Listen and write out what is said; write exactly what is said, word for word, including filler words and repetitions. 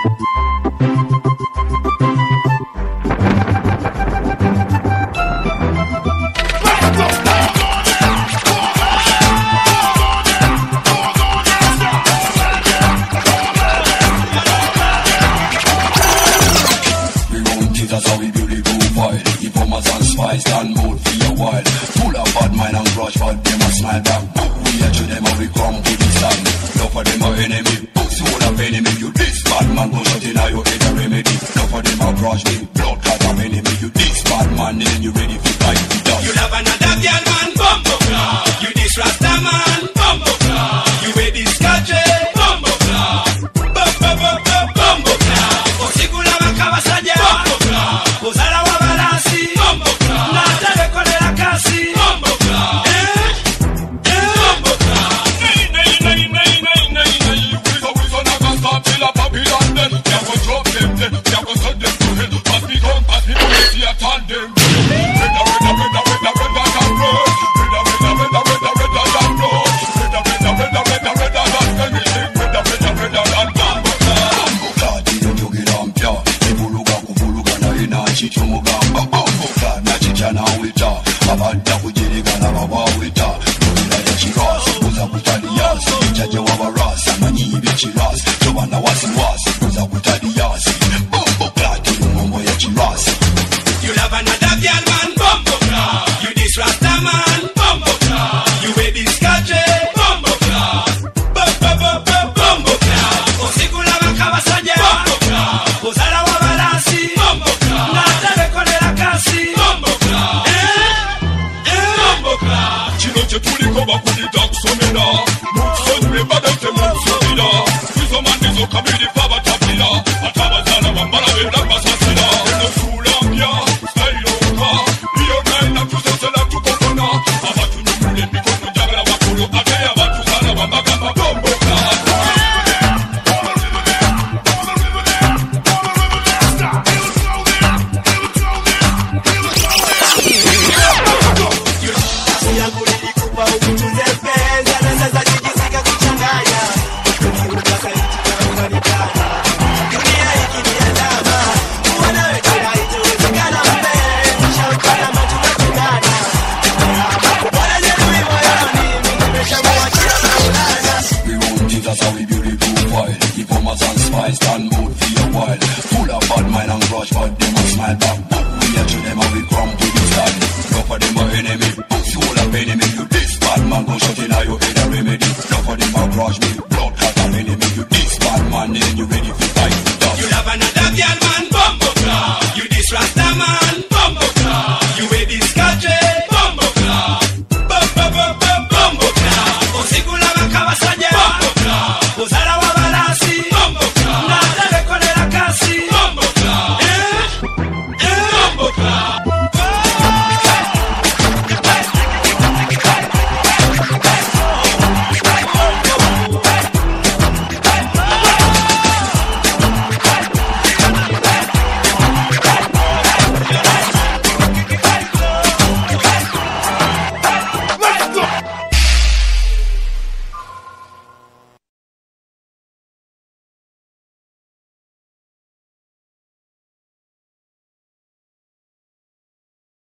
That's how we build the profile. Informers and spies done both for a while. Full of bad mind and grudge, but them a smile back. We are to them how we come to the stand. Love for them a enemy, soul of enemy. You this bad man, go shut in your head a remedy. Love for them a grudge, me blood clot of enemy. You this bad man, then you ready to fight the dog. You love another girl man, bumbo club. You this rasta man, bumbo club. You wear this country, bumbo club. Bumbo bumbo bumbo club. Osikula makawasaja, bumbo club. Ozala wa balansi, bumbo club. Na tebe kone la kasi, bumbo club. Eh, eh, bumbo club. Nay nay nay nay nay nay nay. We go we go na go start till a Babylon then. Ya go drop them then, ya go send them to hell. Pass me gun, pass me bullet, ya turn them. Redda redda redda redda redda than blood. Redda redda redda redda redda than blood. Redda redda redda redda redda than anything. Redda redda redda than bumbo club. Bumbo club, dino jogira mpya. Ibuluga kuvuluga na ina chicho mugamba. Bumbo club, na chicha na wita. Abadda kujiriga na babawita. Nolila ya chirasi, kuza kutali yasi. Ichaje wabarasi, amanyi bichirasi. Chobana wasi wasi, kuza kutali yasi. Bumbo club, dino mambo ya chirasi. You love another girl man, bumbo club. You this rasta man, bumbo club. You wear this country, bumbo club. Bumbo bumbo bumbo club. Osikula makawasaja, bumbo club. Ozala wa balansi, bumbo club. Na tebe kone la kasi, bumbo club. Eh, eh, bumbo club. Chino chetuliko bakudita kusomera. Mukusonyiwe badate mukusomera. Wizo mandizo kabiri faba tapira. Atabazana bambala benda basasira. Eno sulambya, style oka. Iyo naina tusesela tukokona. Abatu nyumule mikono jagala bakulu. Ate abatu sana bambagamba bumbo club. That's how we build the profile. Informers and spies